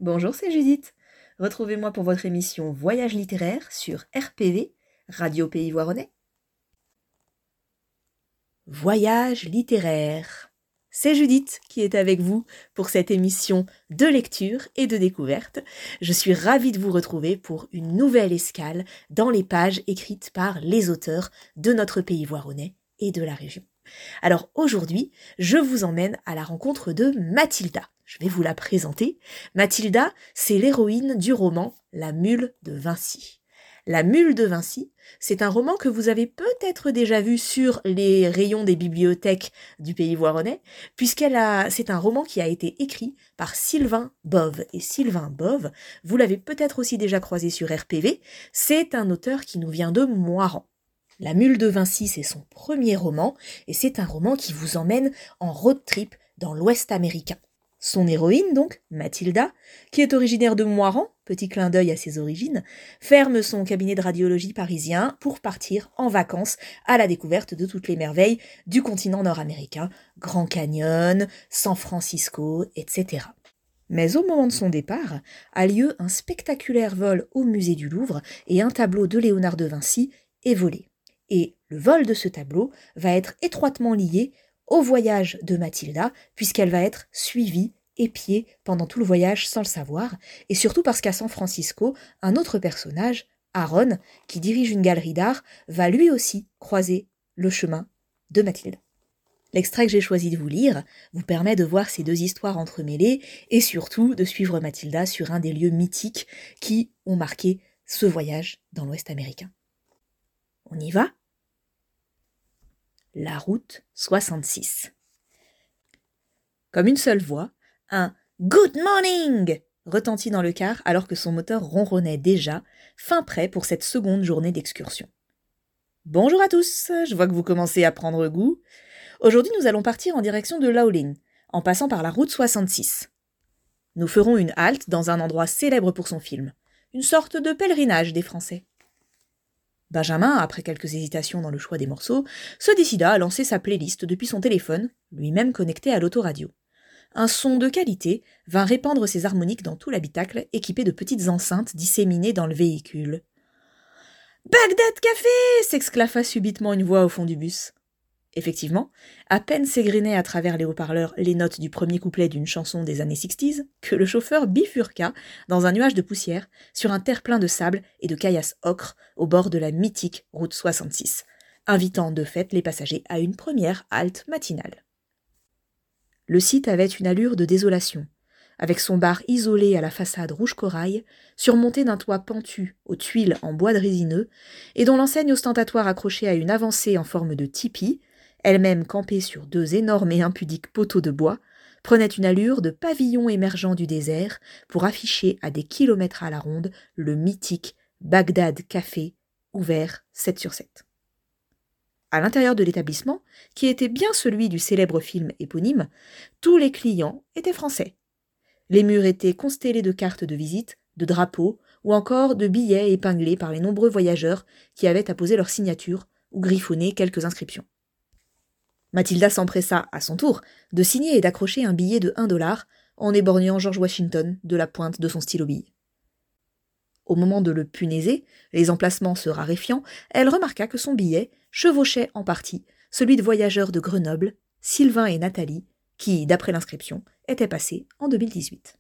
Bonjour, c'est Judith. Retrouvez-moi pour votre émission Voyage littéraire sur RPV, Radio Pays Voironnais. Voyage littéraire. C'est Judith qui est avec vous pour cette émission de lecture et de découverte. Je suis ravie de vous retrouver pour une nouvelle escale dans les pages écrites par les auteurs de notre Pays Voironnais et de la région. Alors aujourd'hui, je vous emmène à la rencontre de Mathilda. Je vais vous la présenter. Mathilda, c'est l'héroïne du roman La Mule de Vinci. La Mule de Vinci, c'est un roman que vous avez peut-être déjà vu sur les rayons des bibliothèques du Pays Voironnais, c'est un roman qui a été écrit par Sylvain Bove. Et Sylvain Bove, vous l'avez peut-être aussi déjà croisé sur RPV, c'est un auteur qui nous vient de Moiran. La Mule de Vinci, c'est son premier roman, et c'est un roman qui vous emmène en road trip dans l'Ouest américain. Son héroïne, donc, Mathilda, qui est originaire de Moiran, petit clin d'œil à ses origines, ferme son cabinet de radiologie parisien pour partir en vacances à la découverte de toutes les merveilles du continent nord-américain, Grand Canyon, San Francisco, etc. Mais au moment de son départ, a lieu un spectaculaire vol au musée du Louvre et un tableau de Léonard de Vinci est volé. Et le vol de ce tableau va être étroitement lié au voyage de Mathilda, puisqu'elle va être suivie, épiée pendant tout le voyage sans le savoir, et surtout parce qu'à San Francisco, un autre personnage, Aaron, qui dirige une galerie d'art, va lui aussi croiser le chemin de Mathilda. L'extrait que j'ai choisi de vous lire vous permet de voir ces deux histoires entremêlées et surtout de suivre Mathilda sur un des lieux mythiques qui ont marqué ce voyage dans l'Ouest américain. On y va ? La route 66. Comme une seule voix, un « Good morning » retentit dans le car alors que son moteur ronronnait déjà, fin prêt pour cette seconde journée d'excursion. Bonjour à tous, je vois que vous commencez à prendre goût. Aujourd'hui, nous allons partir en direction de Laolin, en passant par la route 66. Nous ferons une halte dans un endroit célèbre pour son film, une sorte de pèlerinage des Français. Benjamin, après quelques hésitations dans le choix des morceaux, se décida à lancer sa playlist depuis son téléphone, lui-même connecté à l'autoradio. Un son de qualité vint répandre ses harmoniques dans tout l'habitacle, équipé de petites enceintes disséminées dans le véhicule. « Bagdad Café !» s'exclama subitement une voix au fond du bus. Effectivement, à peine s'égrenaient à travers les haut-parleurs les notes du premier couplet d'une chanson des années 60s que le chauffeur bifurqua dans un nuage de poussière sur un terre-plein de sable et de caillasses ocre au bord de la mythique route 66, invitant de fait les passagers à une première halte matinale. Le site avait une allure de désolation, avec son bar isolé à la façade rouge corail, surmonté d'un toit pentu aux tuiles en bois de résineux, et dont l'enseigne ostentatoire accrochée à une avancée en forme de tipi, elle-même campée sur deux énormes et impudiques poteaux de bois, prenait une allure de pavillon émergent du désert pour afficher à des kilomètres à la ronde le mythique Bagdad Café, ouvert 7/7. À l'intérieur de l'établissement, qui était bien celui du célèbre film éponyme, tous les clients étaient français. Les murs étaient constellés de cartes de visite, de drapeaux ou encore de billets épinglés par les nombreux voyageurs qui avaient apposé leur signature ou griffonné quelques inscriptions. Mathilda s'empressa, à son tour, de signer et d'accrocher un billet de $1 en éborgnant George Washington de la pointe de son stylo-bille. Au moment de le punaiser, les emplacements se raréfiant, elle remarqua que son billet chevauchait en partie celui de voyageurs de Grenoble, Sylvain et Nathalie, qui, d'après l'inscription, étaient passés en 2018.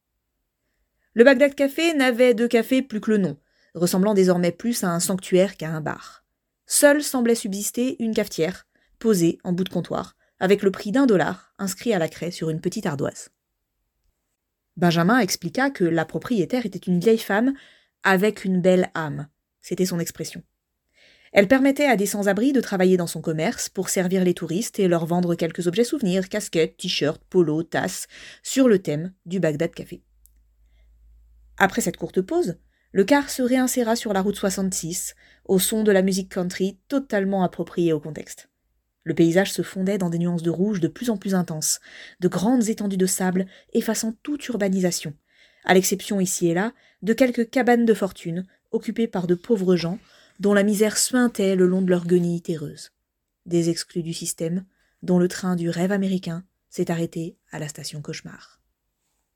Le Bagdad Café n'avait de café plus que le nom, ressemblant désormais plus à un sanctuaire qu'à un bar. Seule semblait subsister une cafetière, posée en bout de comptoir, avec le prix $1 inscrit à la craie sur une petite ardoise. Benjamin expliqua que la propriétaire était une vieille femme avec une belle âme. C'était son expression. Elle permettait à des sans-abri de travailler dans son commerce pour servir les touristes et leur vendre quelques objets souvenirs, casquettes, t-shirts, polos, tasses, sur le thème du Bagdad Café. Après cette courte pause, le car se réinséra sur la route 66, au son de la musique country totalement appropriée au contexte. Le paysage se fondait dans des nuances de rouge de plus en plus intenses, de grandes étendues de sable effaçant toute urbanisation, à l'exception ici et là de quelques cabanes de fortune occupées par de pauvres gens dont la misère suintait le long de leurs guenilles terreuses. Des exclus du système, dont le train du rêve américain s'est arrêté à la station Cauchemar.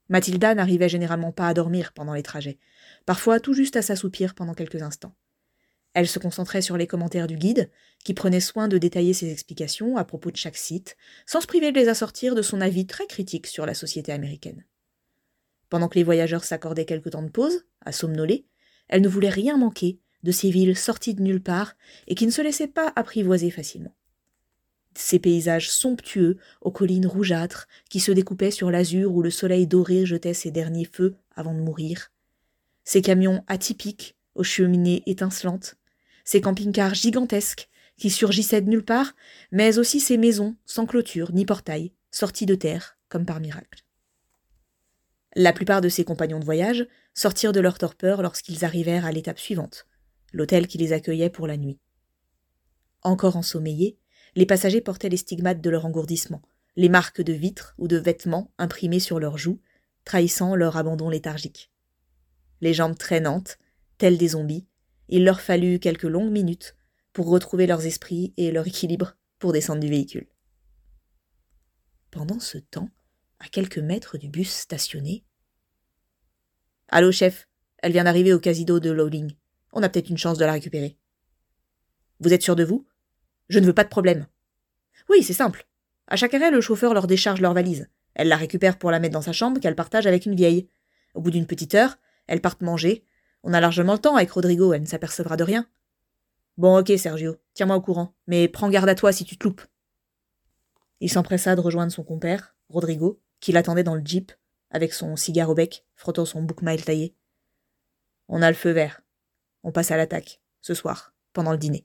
Mathilda n'arrivait généralement pas à dormir pendant les trajets, parfois tout juste à s'assoupir pendant quelques instants. Elle se concentrait sur les commentaires du guide, qui prenait soin de détailler ses explications à propos de chaque site, sans se priver de les assortir de son avis très critique sur la société américaine. Pendant que les voyageurs s'accordaient quelques temps de pause, à somnoler, elle ne voulait rien manquer de ces villes sorties de nulle part et qui ne se laissaient pas apprivoiser facilement. Ces paysages somptueux aux collines rougeâtres qui se découpaient sur l'azur où le soleil doré jetait ses derniers feux avant de mourir. Ces camions atypiques aux cheminées étincelantes. Ces camping-cars gigantesques qui surgissaient de nulle part, mais aussi ces maisons sans clôture ni portail, sorties de terre comme par miracle. La plupart de ses compagnons de voyage sortirent de leur torpeur lorsqu'ils arrivèrent à l'étape suivante, l'hôtel qui les accueillait pour la nuit. Encore ensommeillés, les passagers portaient les stigmates de leur engourdissement, les marques de vitres ou de vêtements imprimés sur leurs joues, trahissant leur abandon léthargique. Les jambes traînantes, tels des zombies, il leur fallut quelques longues minutes pour retrouver leurs esprits et leur équilibre pour descendre du véhicule. Pendant ce temps, à quelques mètres du bus stationné, « Allô, chef, elle vient d'arriver au casino de Lowling. On a peut-être une chance de la récupérer. »« Vous êtes sûr de vous ? Je ne veux pas de problème. »« Oui, c'est simple. À chaque arrêt, le chauffeur leur décharge leur valise. Elle la récupère pour la mettre dans sa chambre qu'elle partage avec une vieille. Au bout d'une petite heure, elles partent manger. On a largement le temps avec Rodrigo, elle ne s'apercevra de rien. »« Bon, ok, Sergio, tiens-moi au courant, mais prends garde à toi si tu te loupes. » Il s'empressa de rejoindre son compère, Rodrigo, qui l'attendait dans le jeep, avec son cigare au bec, frottant son bouc mail taillé. « On a le feu vert. On passe à l'attaque, ce soir, pendant le dîner. »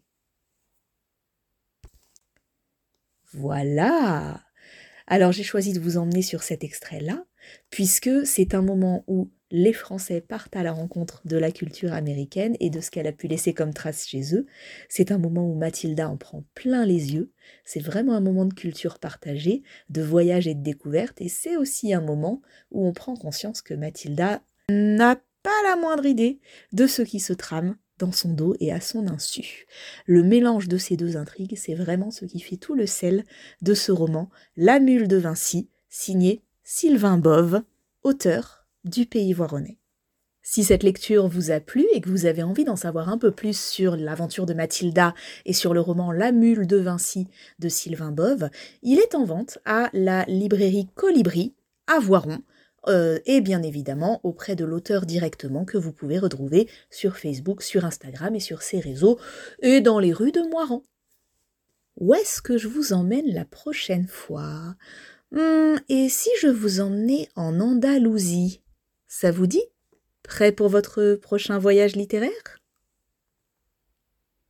Voilà. Alors j'ai choisi de vous emmener sur cet extrait-là, puisque c'est un moment où les Français partent à la rencontre de la culture américaine et de ce qu'elle a pu laisser comme trace chez eux. C'est un moment où Mathilda en prend plein les yeux. C'est vraiment un moment de culture partagée, de voyage et de découverte, et c'est aussi un moment où on prend conscience que Mathilda n'a pas la moindre idée de ce qui se trame dans son dos et à son insu. Le mélange de ces deux intrigues, c'est vraiment ce qui fait tout le sel de ce roman, La Mule de Vinci, signé Sylvain Bove, auteur du Pays Voironnais. Si cette lecture vous a plu et que vous avez envie d'en savoir un peu plus sur l'aventure de Mathilda et sur le roman La Mule de Vinci de Sylvain Bove, il est en vente à la librairie Colibri à Voiron, et bien évidemment auprès de l'auteur directement que vous pouvez retrouver sur Facebook, sur Instagram et sur ses réseaux et dans les rues de Moiran. Où est-ce que je vous emmène la prochaine fois ? Et si je vous emmenais en Andalousie ? Ça vous dit ? Prêt pour votre prochain voyage littéraire ?